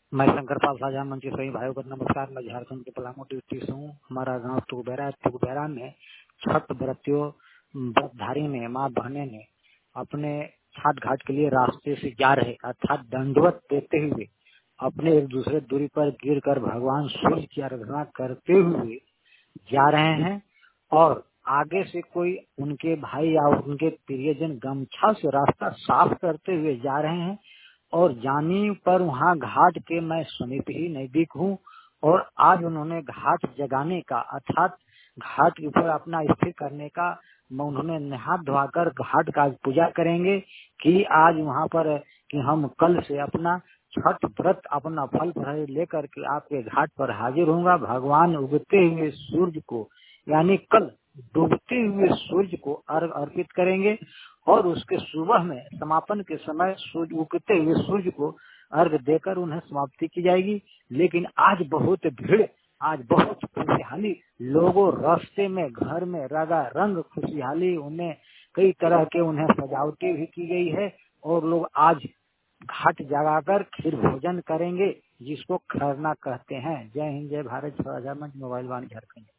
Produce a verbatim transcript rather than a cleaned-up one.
मैं शंकर पाल साझा मंच के सभी भाइयों को नमस्कार। मैं झारखंड के पलामू डिस्ट्रिक्ट से हूँ। हमारा गांव तुगबेरा तुगबेरा में छठ व्रतियों व्रतधारी ने माँ बहने ने अपने छठ घाट के लिए रास्ते से जा रहे अर्थात दंडवत देते हुए अपने एक दूसरे दूरी पर गिरकर भगवान सूर्य की आराधना करते हुए जा रहे हैं और आगे से कोई उनके भाई या उनके प्रियजन गमछा से रास्ता साफ करते हुए जा रहे हैं और जाने पर वहाँ घाट के मैं समीप ही नजदीक हूँ और आज उन्होंने घाट जगाने का अर्थात घाट के ऊपर अपना स्थिर करने का उन्होंने नहा धोकर घाट का पूजा करेंगे कि आज वहाँ पर कि हम कल से अपना छठ व्रत अपना फल फल लेकर के आपके घाट पर हाजिर होऊंगा। भगवान उगते हुए सूर्य को यानी कल डूबते हुए सूर्य को अर्घ अर्पित करेंगे और उसके सुबह में समापन के समय सूर्य उगते हुए सूर्य को अर्घ देकर उन्हें समाप्ति की जाएगी। लेकिन आज बहुत भीड़, आज बहुत खुशहाली, लोगों रास्ते में घर में रंगा रंग खुशहाली, उन्हें कई तरह के उन्हें सजावटें भी की गई है और लोग आज घाट जगाकर फिर भोजन करेंगे जिसको खरना कहते हैं। जय हिंद, जय भारत, साझा मंच, मोबाइल वाणी झारखंड।